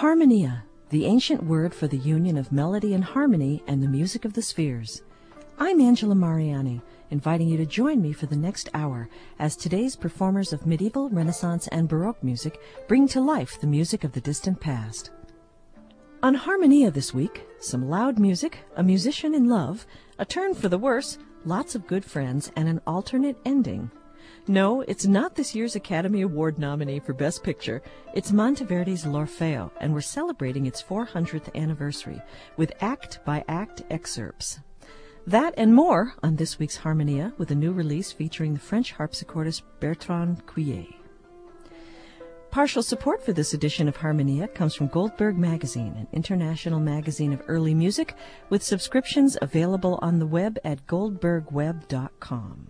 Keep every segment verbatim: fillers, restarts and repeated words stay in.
Harmonia, the ancient word for the union of melody and harmony and the music of the spheres. I'm Angela Mariani, inviting you to join me for the next hour as today's performers of medieval, Renaissance, and Baroque music bring to life the music of the distant past. On Harmonia this week, some loud music, a musician in love, a turn for the worse, lots of good friends, and an alternate ending. No, it's not this year's Academy Award nominee for Best Picture. It's Monteverdi's L'Orfeo, and we're celebrating its four hundredth anniversary with act-by-act excerpts. That and more on this week's Harmonia with a new release featuring the French harpsichordist Bertrand Couillet. Partial support for this edition of Harmonia comes from Goldberg Magazine, an international magazine of early music, with subscriptions available on the web at goldberg web dot com.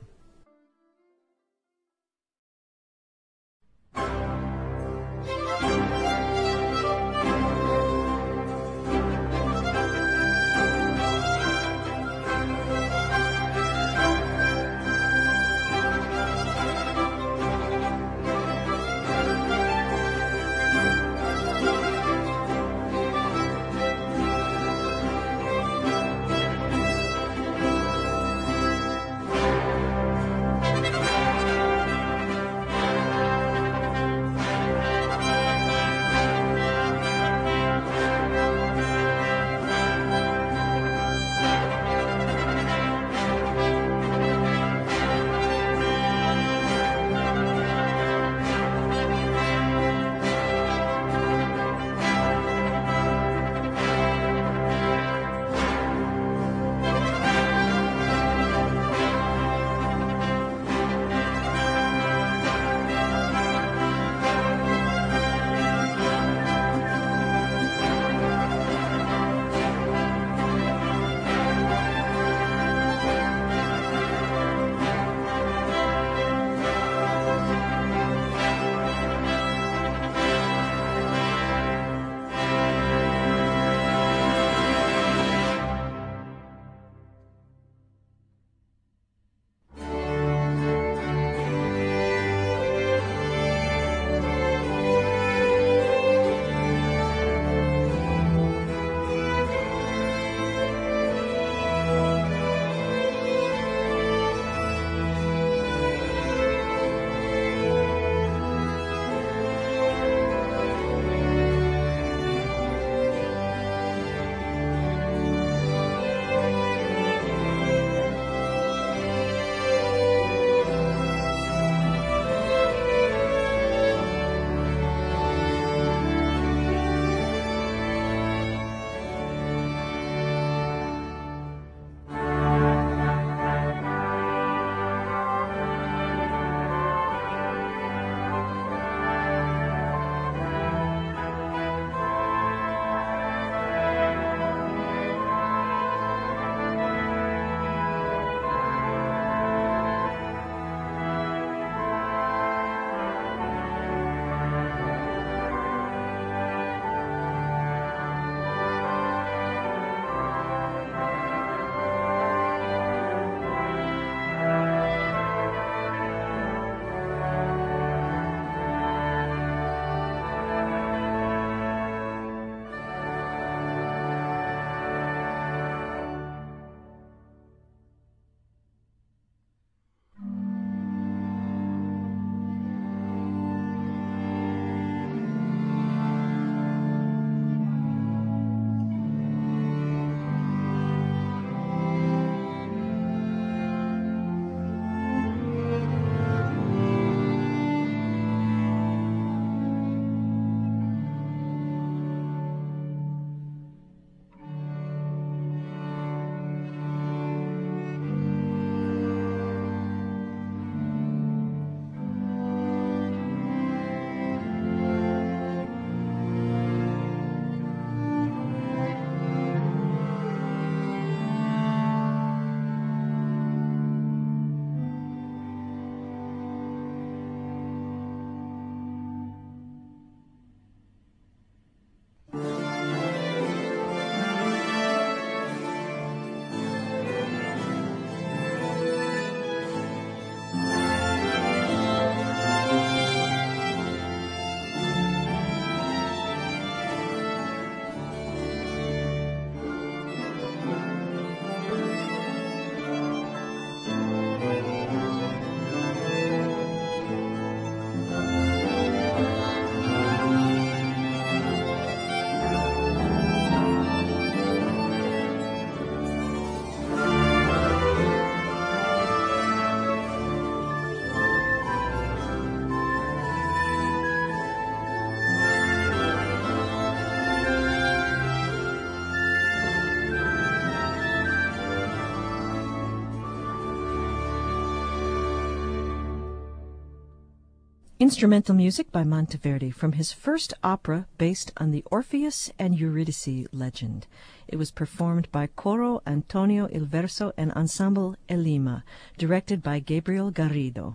Instrumental music by Monteverdi from his first opera based on the Orpheus and Eurydice legend. It was performed by Coro Antonio Il Verso and Ensemble Elima, directed by Gabriel Garrido.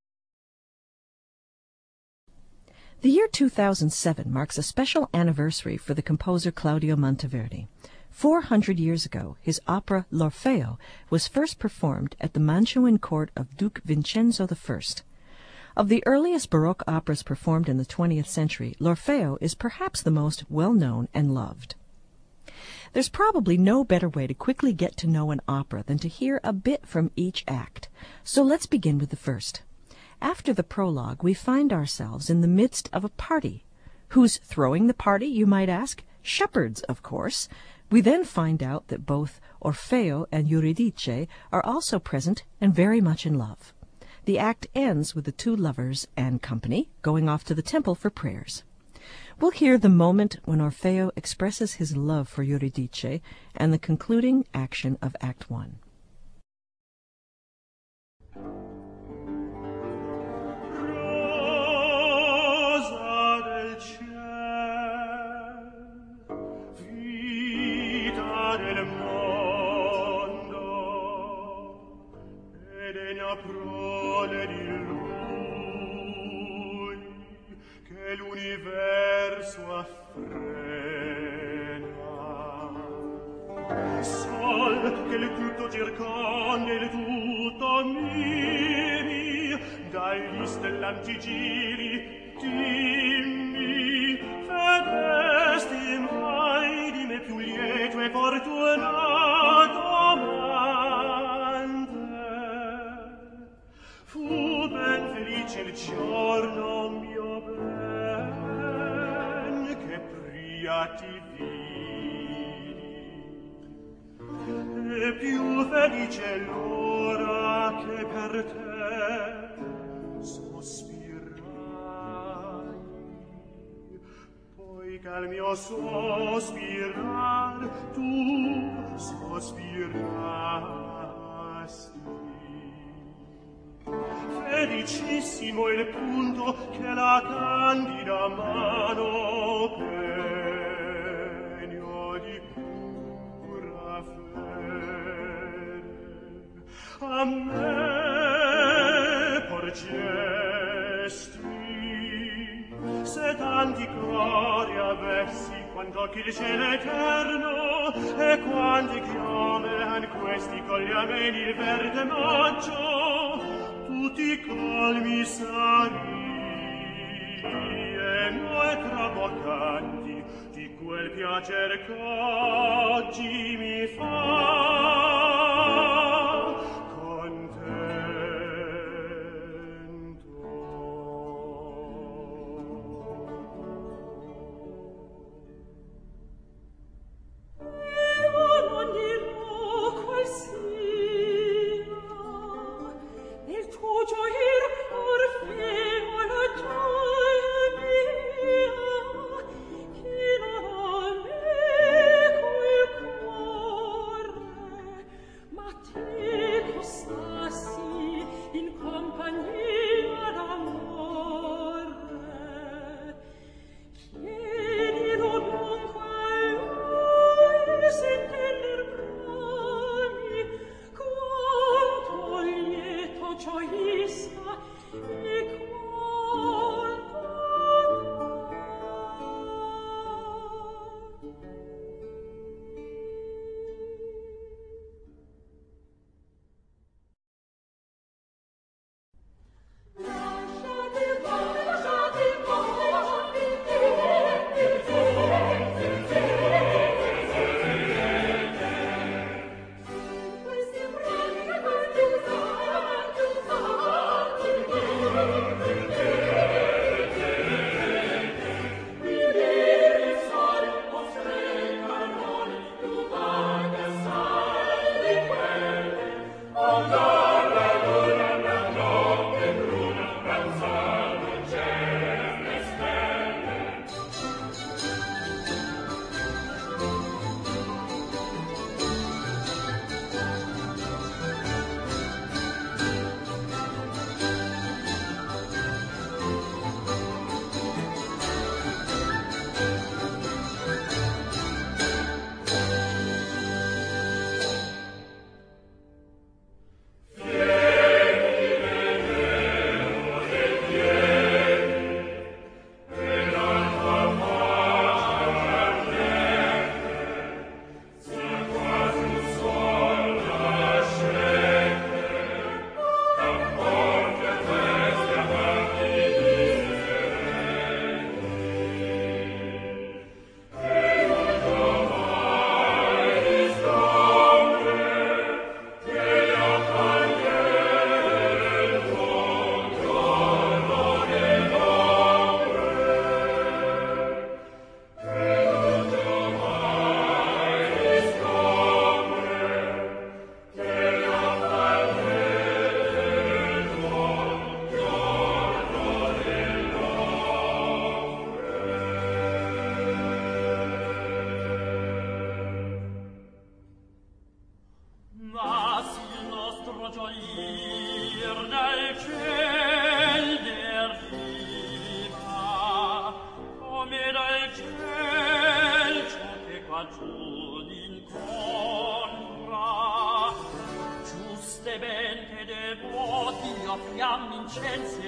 The year two thousand seven marks a special anniversary for the composer Claudio Monteverdi. Four hundred years ago, his opera L'Orfeo was first performed at the Mantuan court of Duke Vincenzo the First. Of the earliest Baroque operas performed in the twentieth century, L'Orfeo is perhaps the most well-known and loved. There's probably no better way to quickly get to know an opera than to hear a bit from each act. So let's begin with the first. After the prologue, we find ourselves in the midst of a party. Who's throwing the party, you might ask? Shepherds, of course. We then find out that both Orfeo and Eurydice are also present and very much in love. The act ends with the two lovers and company going off to the temple for prayers. We'll hear the moment when Orfeo expresses his love for Eurydice and the concluding action of Act One. Prole di lui che l'universo affrena, sol che il tutto circonda e il tutto miri, dagli stellanti giri dimmi, fedesti mai di me più lieto e fortunato fu ben felice il giorno mio ben che pria ti vidi, e più felice l'ora che per te sospirai, poi che al mio sospirar tu sospirasti. Felicissimo il punto che la candida mano pegno di pura fede a me porgesti, se tanti cori avessi quanto che il cielo eterno e quanti chiome an questi cogli ameni il verde maggio, tutti calmi sari e noi traboccanti di quel piacer che oggi mi fa contento.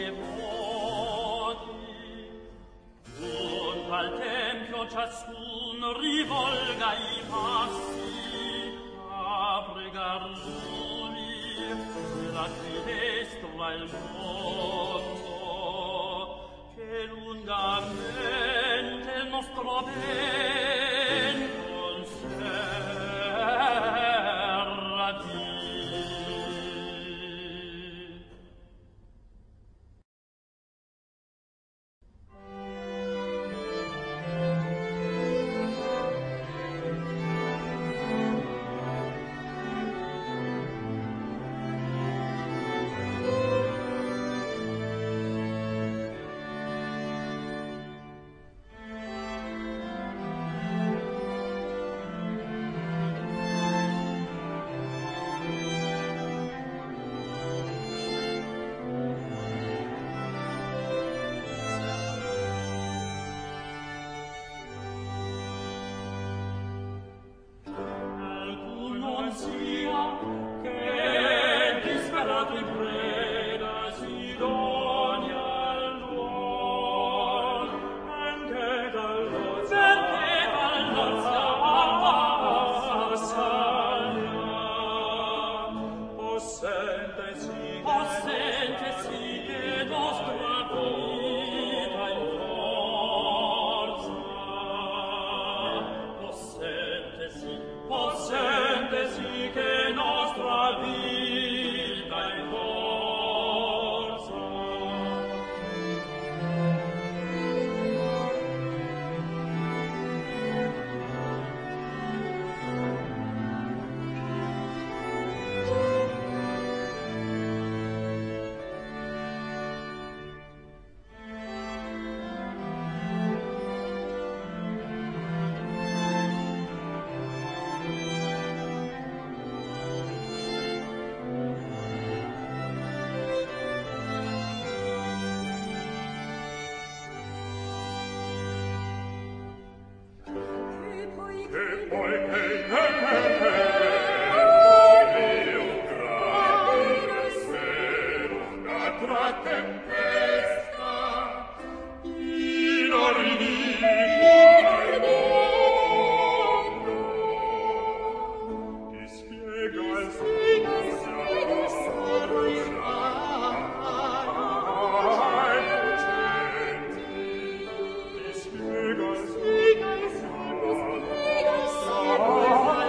Oh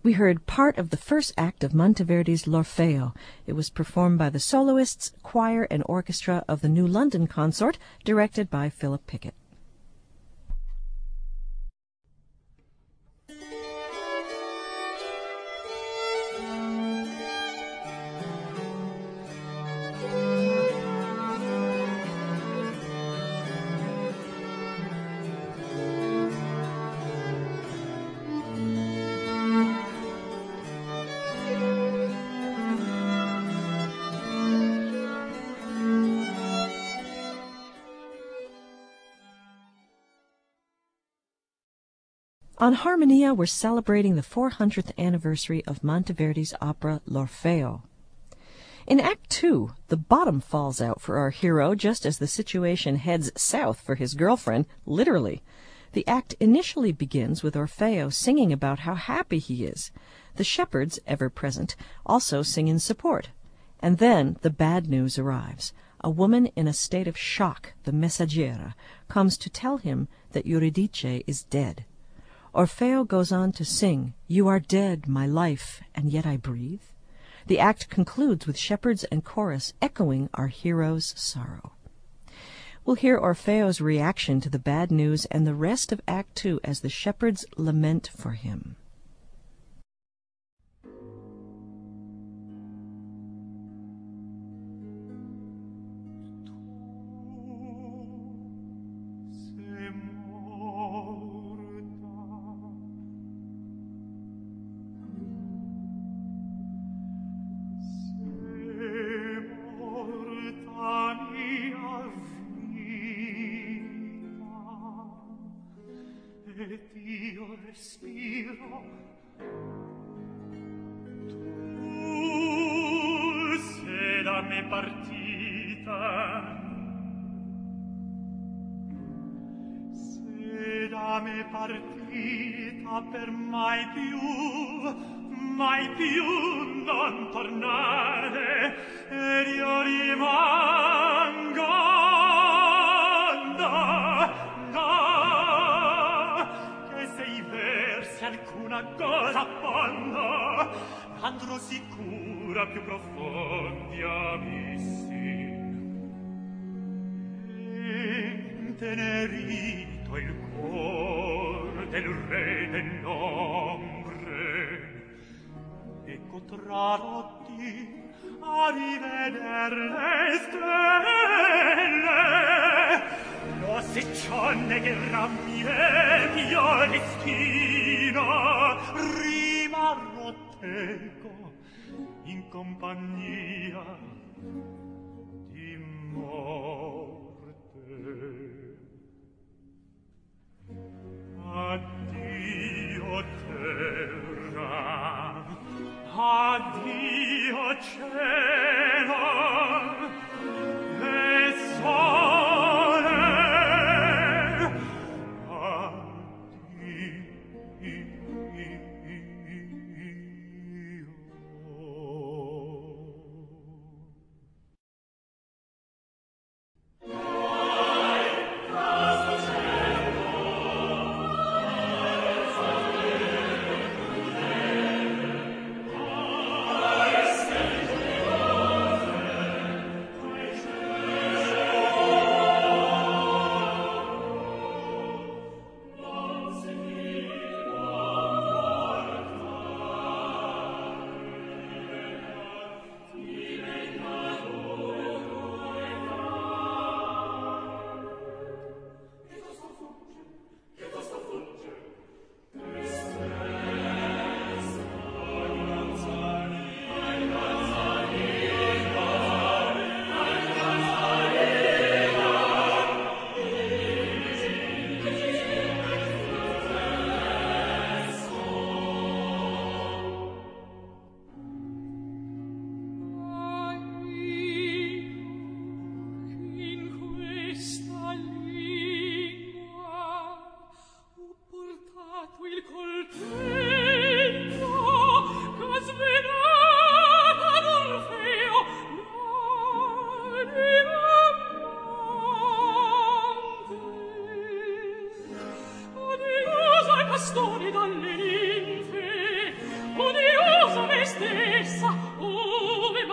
We heard part of the first act of Monteverdi's L'Orfeo. It was performed by the soloists, choir, and orchestra of the New London Consort, directed by Philip Pickett. On Harmonia, we're celebrating the four hundredth anniversary of Monteverdi's opera L'Orfeo. In Act Two, the bottom falls out for our hero just as the situation heads south for his girlfriend, literally. The act initially begins with Orfeo singing about how happy he is. The shepherds, ever present, also sing in support. And then the bad news arrives. A woman in a state of shock, the Messaggera, comes to tell him that Euridice is dead. Orfeo goes on to sing, "You are dead, my life, and yet I breathe." The act concludes with shepherds and chorus echoing our hero's sorrow. We'll hear Orfeo's reaction to the bad news and the rest of Act Two as the shepherds lament for him. Et io respiro, tu sei da me partita, sei da me partita per mai più, mai più non tornare, ed io rimango, no, no, alcuna cosa affondo, andrò sicura più profondi abissi. Intenerito il cuor del re dell'ombre, ecco tradotti a riveder le stelle. No, se ciò negherà mio destino, rimarrò teco in compagnia di morte. Addio terra, addio cielo, e sole,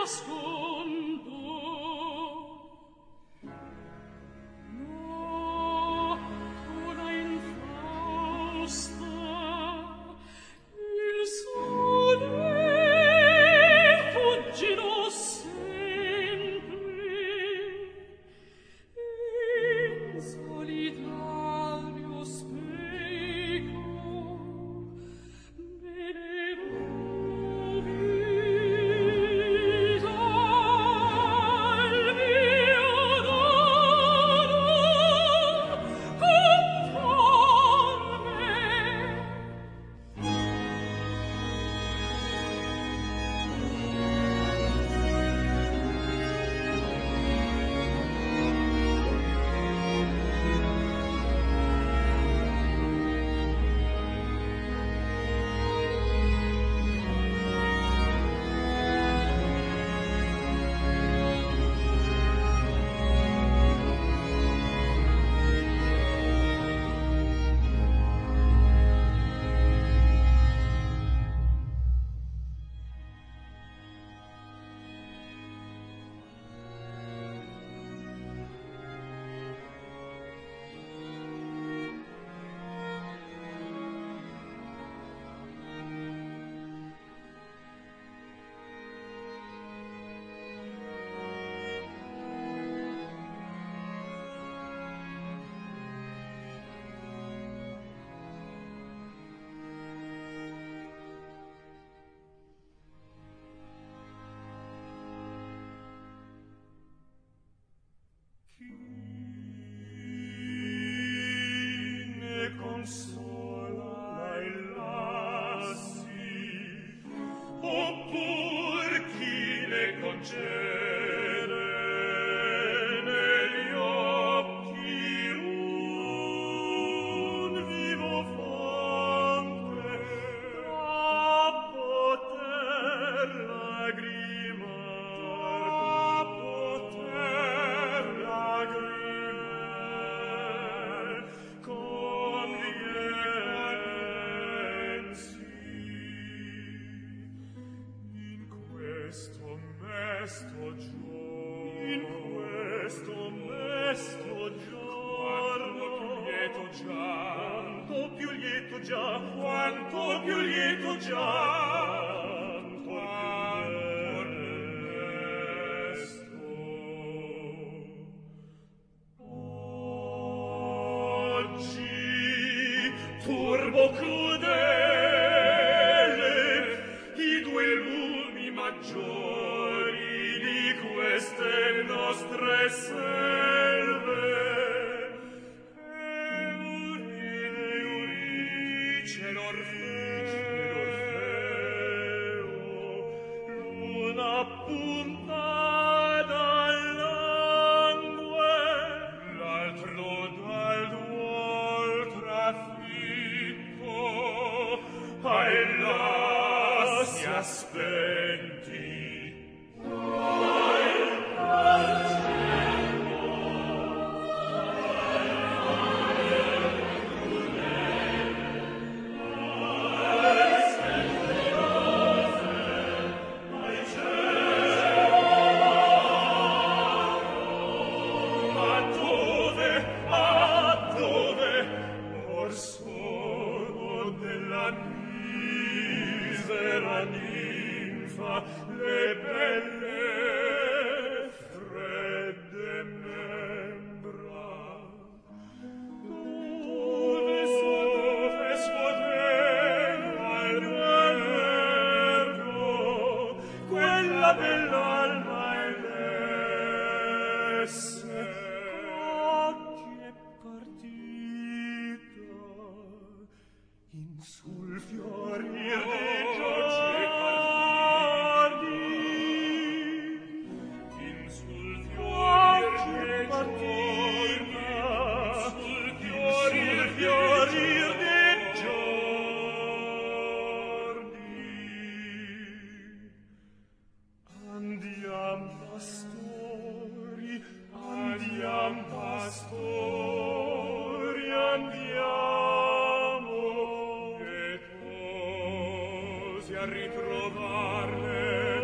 a ritrovarle,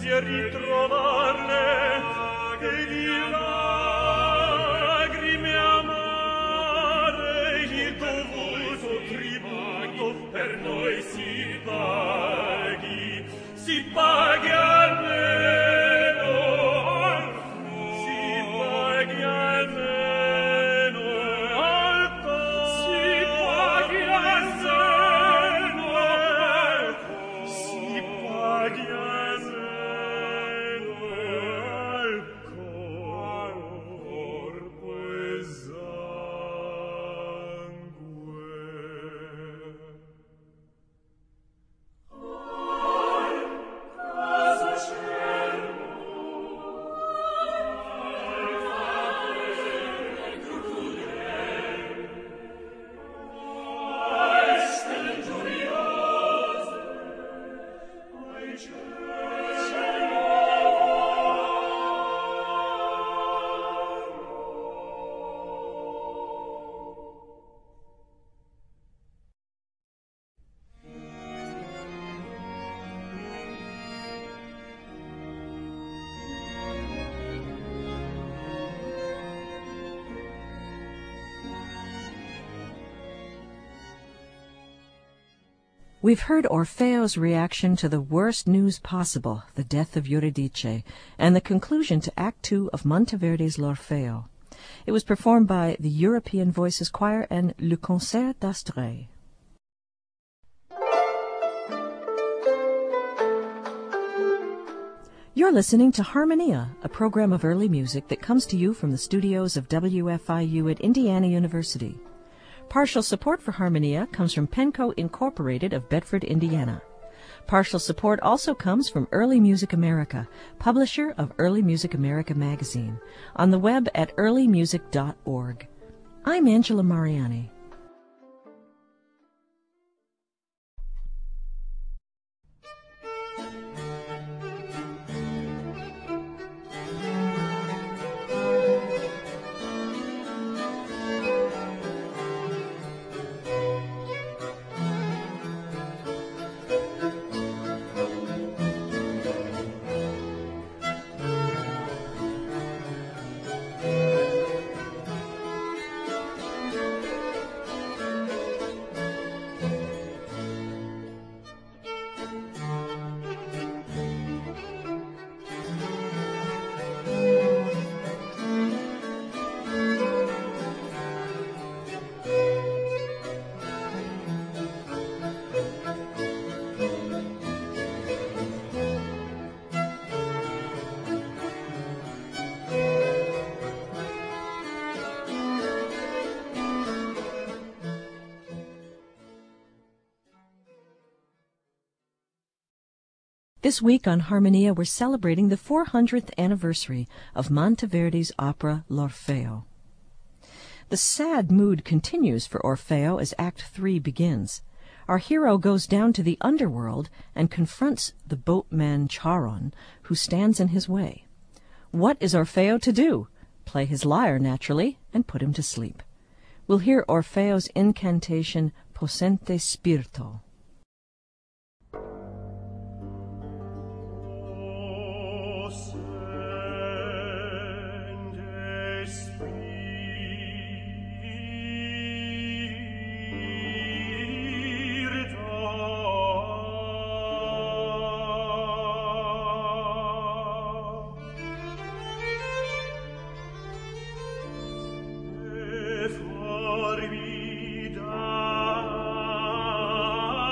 e ritrovarle che di lagrime amare il dovuto tributo per noi si paghi, si paghi almeno, si paghi almeno al cor, si paghi almeno al cor, si paghi almeno al corpo e sangue. Cosa scelmo? Ai stelle gloriose, ai We've heard Orfeo's reaction to the worst news possible, the death of Euridice, and the conclusion to Act Two of Monteverdi's L'Orfeo. It was performed by the European Voices Choir and Le Concert d'Astrée. You're listening to Harmonia, a program of early music that comes to you from the studios of W F I U at Indiana University. Partial support for Harmonia comes from Penco Incorporated of Bedford, Indiana. Partial support also comes from Early Music America, publisher of Early Music America magazine, on the web at early music dot org. I'm Angela Mariani. This week on Harmonia, we're celebrating the four hundredth anniversary of Monteverdi's opera L'Orfeo. The sad mood continues for Orfeo as Act Three begins. Our hero goes down to the underworld and confronts the boatman Charon, who stands in his way. What is Orfeo to do? Play his lyre, naturally, and put him to sleep. We'll hear Orfeo's incantation Possente Spirito. For vida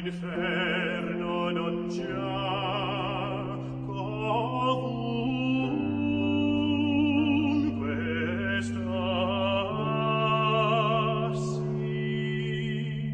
all'inferno non già ovunque stassi.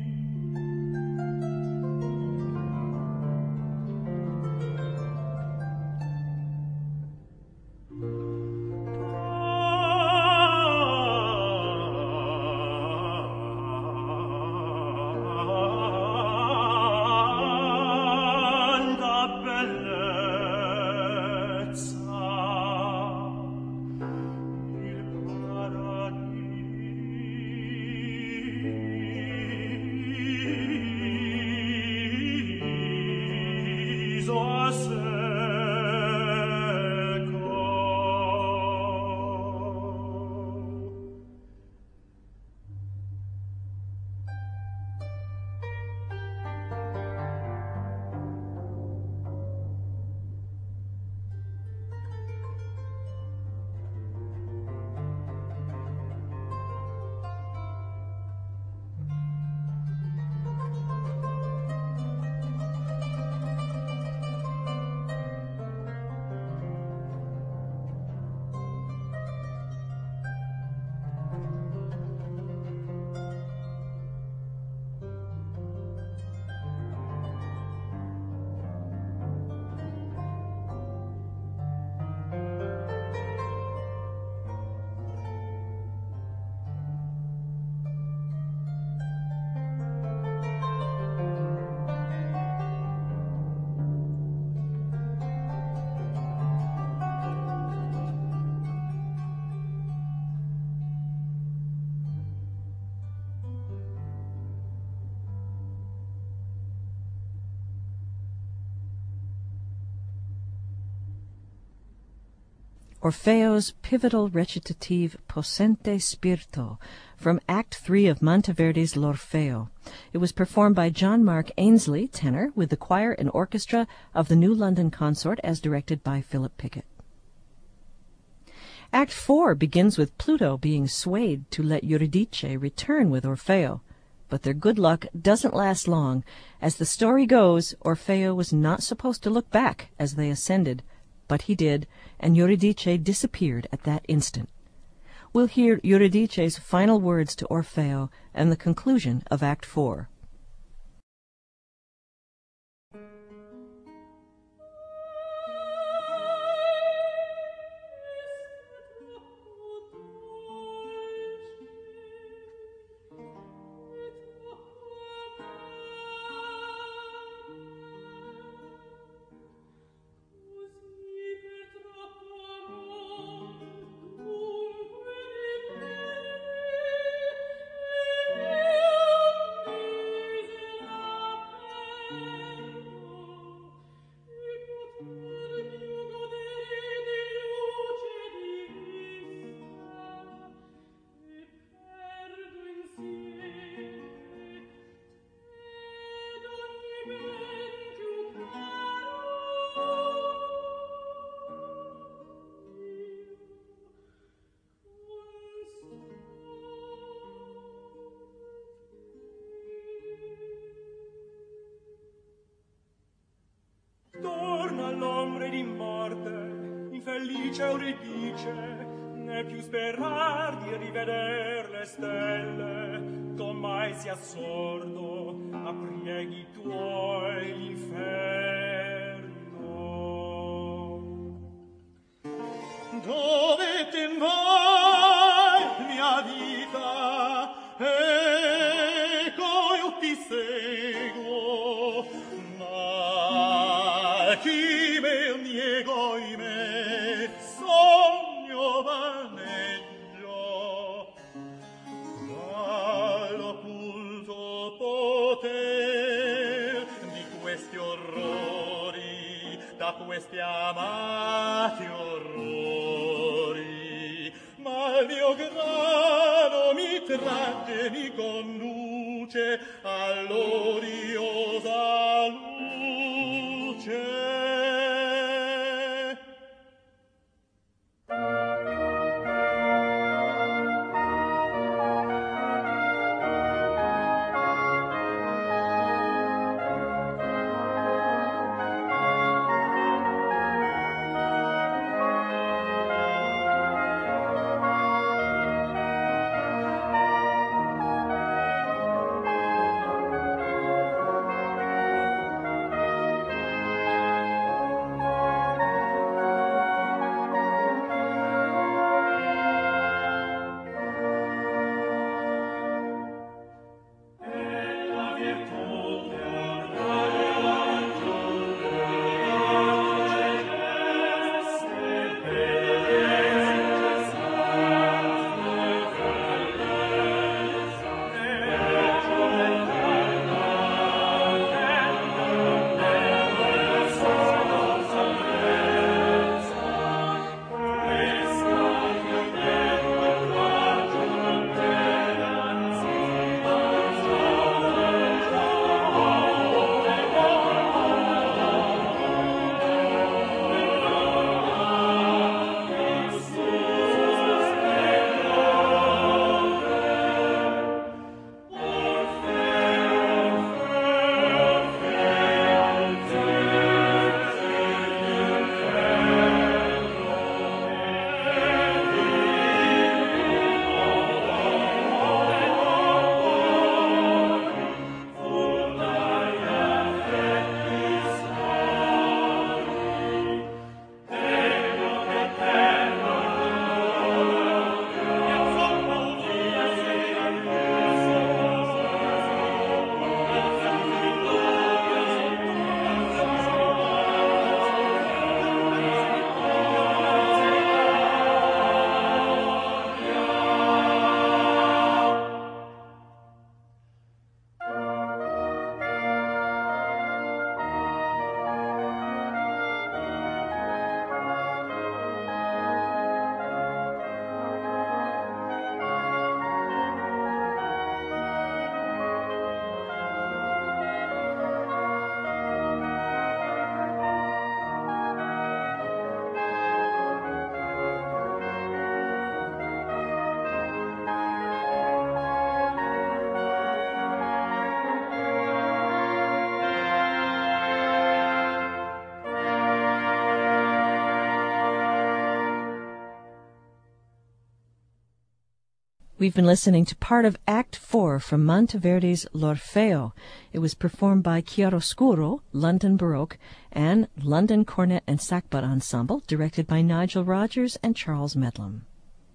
Orfeo's pivotal recitative Possente Spirito from Act three of Monteverdi's L'Orfeo. It was performed by John Mark Ainsley, tenor, with the choir and orchestra of the New London Consort as directed by Philip Pickett. Act four begins with Pluto being swayed to let Eurydice return with Orfeo. But their good luck doesn't last long. As the story goes, Orfeo was not supposed to look back as they ascended, but he did, and Eurydice disappeared at that instant. We'll hear Eurydice's final words to Orfeo and the conclusion of Act four. Torna all'ombre di morte, infelice Euridice, né più sperar di riveder le stelle, tu mai sia sordo a prieghi tuoi l'inferno. Dove te vai, mia vita? Ecco io ti seguo, ma chi me niego in me sogno vaneggio, ma l'occulto poter di questi orrori, da questi amati orrori, ma il mio grado mi tragge, mi conduce all'odiosa luce. We've been listening to part of Act Four from Monteverdi's L'Orfeo. It was performed by Chiaroscuro, London Baroque, and London Cornet and Sackbut Ensemble, directed by Nigel Rogers and Charles Medlam.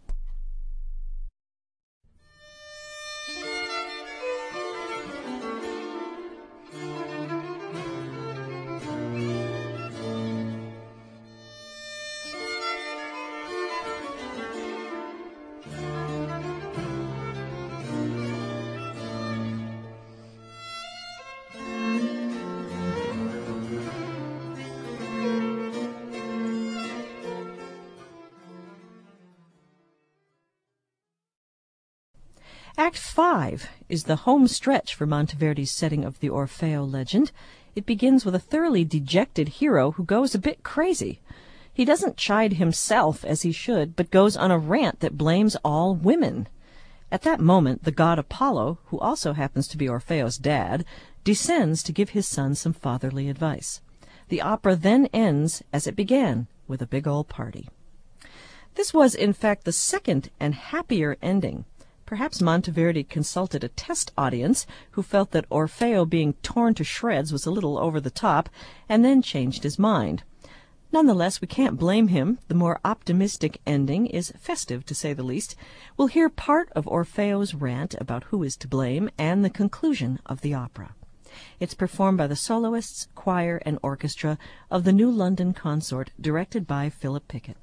Act Five is the home stretch for Monteverdi's setting of the Orfeo legend. It begins with a thoroughly dejected hero who goes a bit crazy. He doesn't chide himself as he should, but goes on a rant that blames all women. At that moment, the god Apollo, who also happens to be Orfeo's dad, descends to give his son some fatherly advice. The opera then ends as it began, with a big old party. This was, in fact, the second and happier ending. Perhaps Monteverdi consulted a test audience who felt that Orfeo being torn to shreds was a little over the top, and then changed his mind. Nonetheless, we can't blame him. The more optimistic ending is festive, to say the least. We'll hear part of Orfeo's rant about who is to blame and the conclusion of the opera. It's performed by the soloists, choir, and orchestra of the New London Consort, directed by Philip Pickett.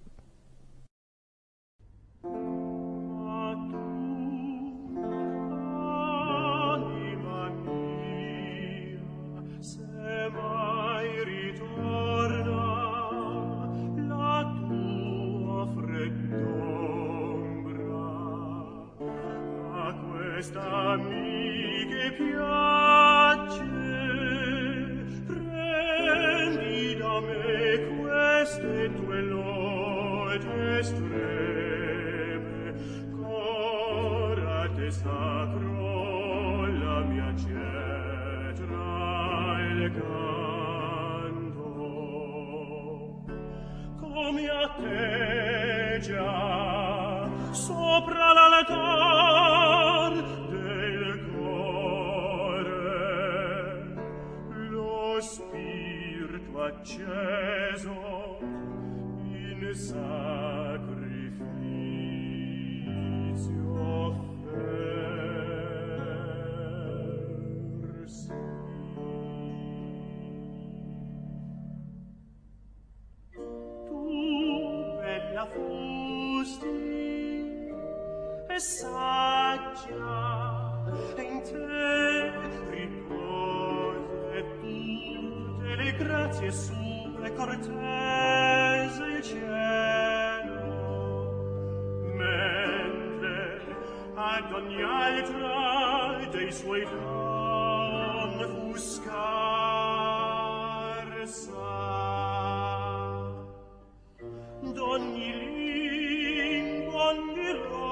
Questa mi che piace, prendi da me queste tue lodi estreme, cora te sacro la mia cetra il canto, come a te già sopra l'altar del cuore lo spirito acceso in sacrificio offersi. Tu, bella fusti e saggia, e in te ripose tutte le grazie sue cortese il cielo, mentre ad ogni altra dei suoi don fu scarsa d'ogni lingua, ogni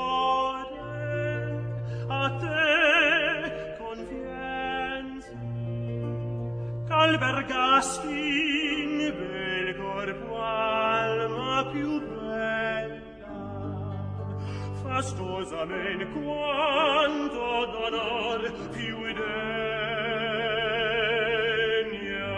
lode a te confienza, ch'albergasti in bel corpo alma più bella, fastosamente quanto d'onor più degna.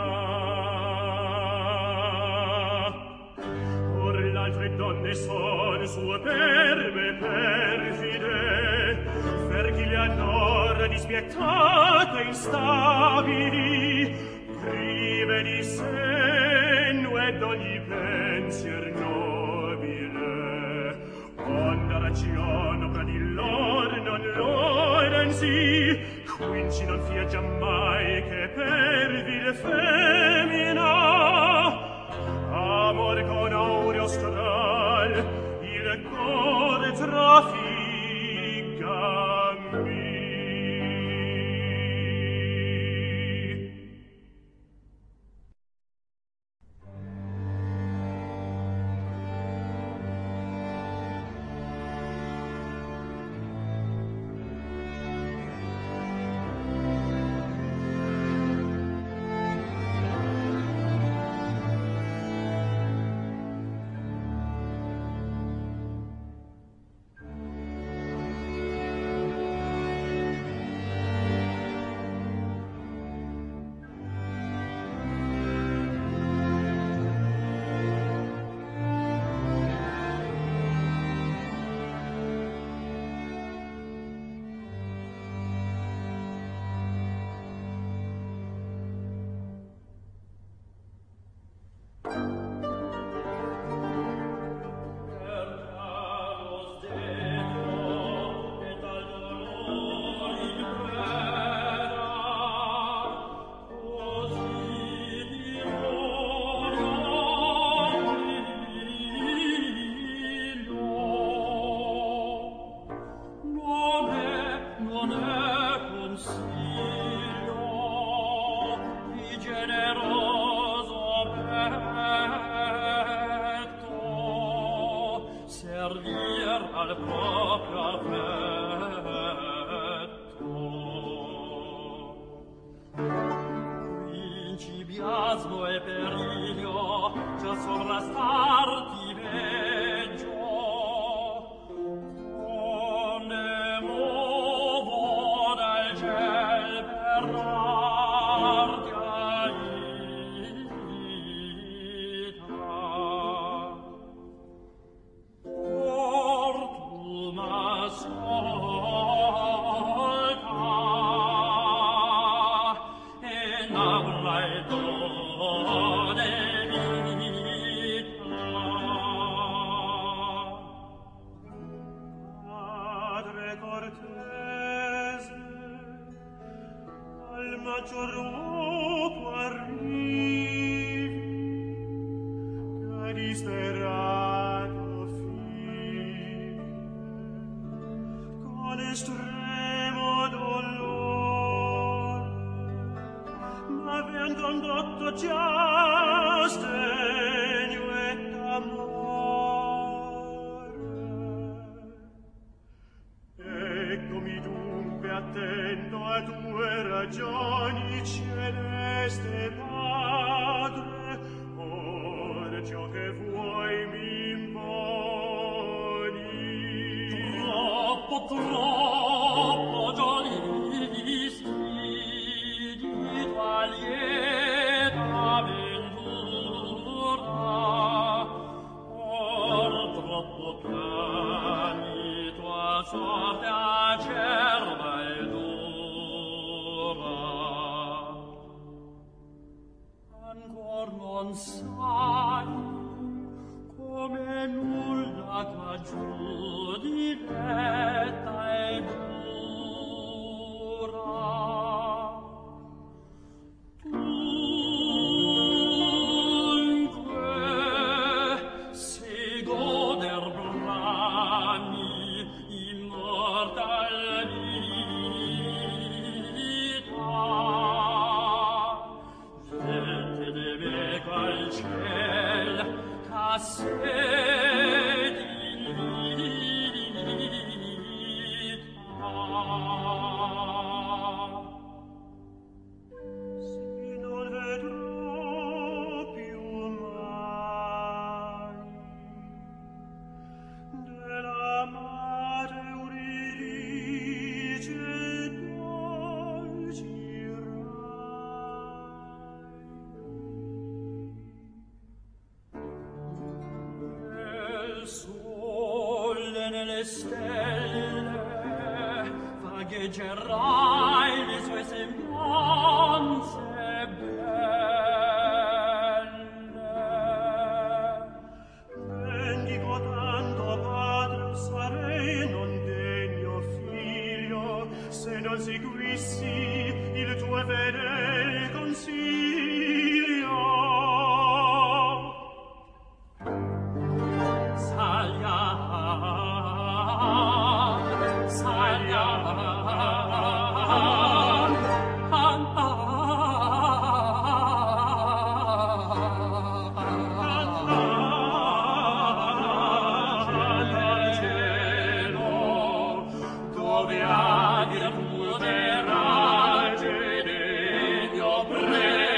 Or l'altre donne son sue perve perfide, per chi le adora dispiettate instabili, prive di senno ed ogni pensier nobile, onda ragione per di lor non lorenzi, quinci non fia giammai che per vil femmina amor con aureo stral il core trafigami. fantasmo e periglio già sovrastarti veggio. Onde muovo dal ciel per darti aita. Fortuna ascolta e n'avrai done vita. Padre cortese, al maggior voto arrivi, che disperato fine, con estremo dolore, m'aven condotto già sdegno et amore. Eccomi dunque attento a tue ragioni, celeste Padre, or ciò che vuoi mi imponi. Troppo, troppo giolisti di tua lieta ventura, or troppo temi tua sorte acerba e dura. Ancor non sai come nulla tua giù diletta e dura. Dunque, se goder brani immortal vita, vete de me qual ciel cassedi vita. Si non vedrò più mai della madre Euridice dolci rai. Nel sole, nelle stelle, vagheggerai le sue sembianze belle. Mendico tanto, Padre, sarei non degno figlio, se non seguissi il tuo fedel consiglio. Salga, salga, al cielo, dove a virtù verrà degno pre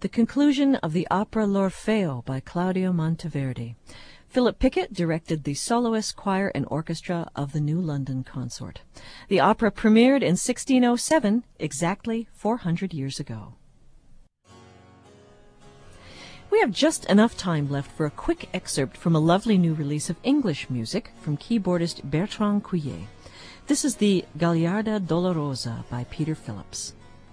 the conclusion of the opera L'Orfeo by Claudio Monteverdi. Philip Pickett directed the soloist, choir, and orchestra of the New London Consort. The opera premiered in sixteen oh seven, exactly four hundred years ago. We have just enough time left for a quick excerpt from a lovely new release of English music from keyboardist Bertrand Couillet. This is the Gagliarda Dolorosa by Peter Phillips.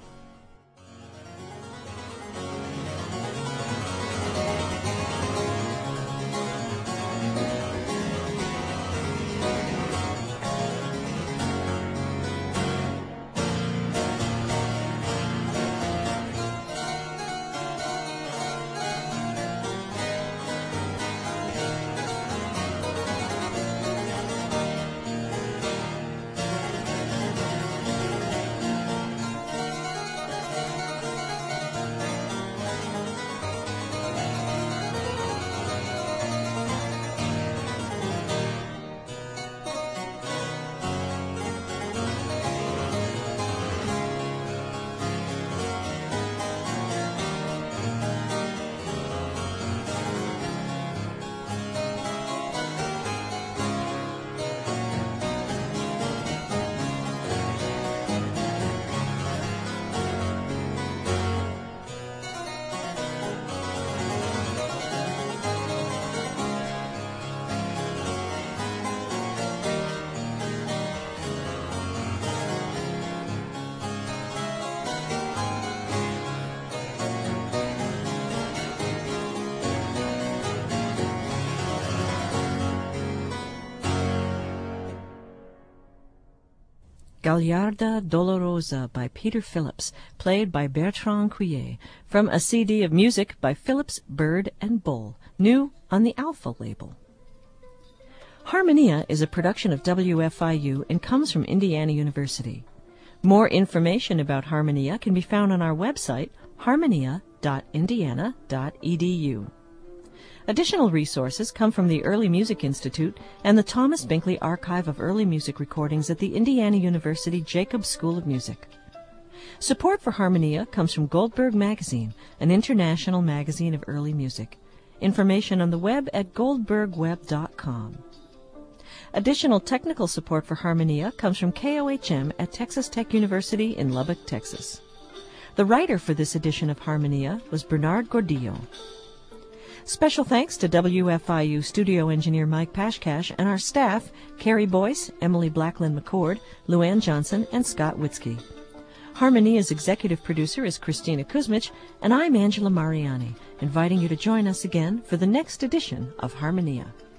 Gagliarda Dolorosa by Peter Phillips, played by Bertrand Couillet, from a C D of music by Phillips, Bird and Bull, new on the Alpha label. Harmonia is a production of W F I U and comes from Indiana University. More information about Harmonia can be found on our website, harmonia dot indiana dot e d u. Additional resources come from the Early Music Institute and the Thomas Binkley Archive of Early Music Recordings at the Indiana University Jacobs School of Music. Support for Harmonia comes from Goldberg Magazine, an international magazine of early music. Information on the web at goldberg web dot com. Additional technical support for Harmonia comes from K O H M at Texas Tech University in Lubbock, Texas. The writer for this edition of Harmonia was Bernard Gordillo. Special thanks to W F I U studio engineer Mike Pashkash and our staff, Carrie Boyce, Emily Blackland McCord, Luann Johnson, and Scott Witzke. Harmonia's executive producer is Christina Kuzmich, and I'm Angela Mariani, inviting you to join us again for the next edition of Harmonia.